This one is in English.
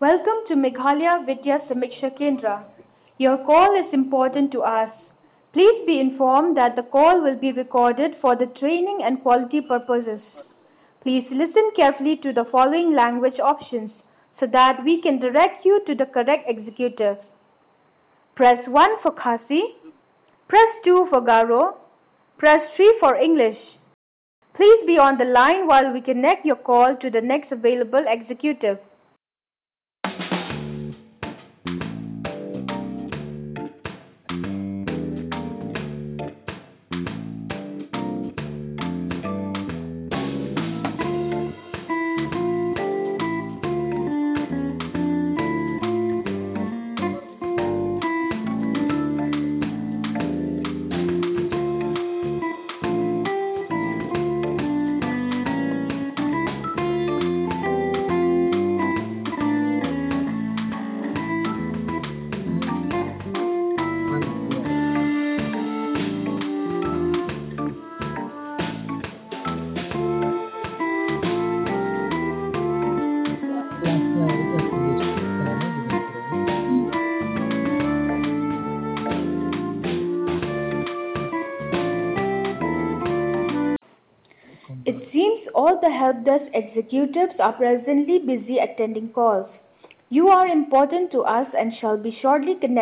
Welcome to Meghalaya Vidya Samiksha Kendra. Your call is important to us. Please be informed that the call will be recorded for the training and quality purposes. Please listen carefully to the following language options so that we can direct you to the correct executive. Press 1 for Khasi, press 2 for Garo, press 3 for English. Please be on the line while we connect your call to the next available executive. It seems all the help desk executives are presently busy attending calls. You are important to us and shall be shortly connected.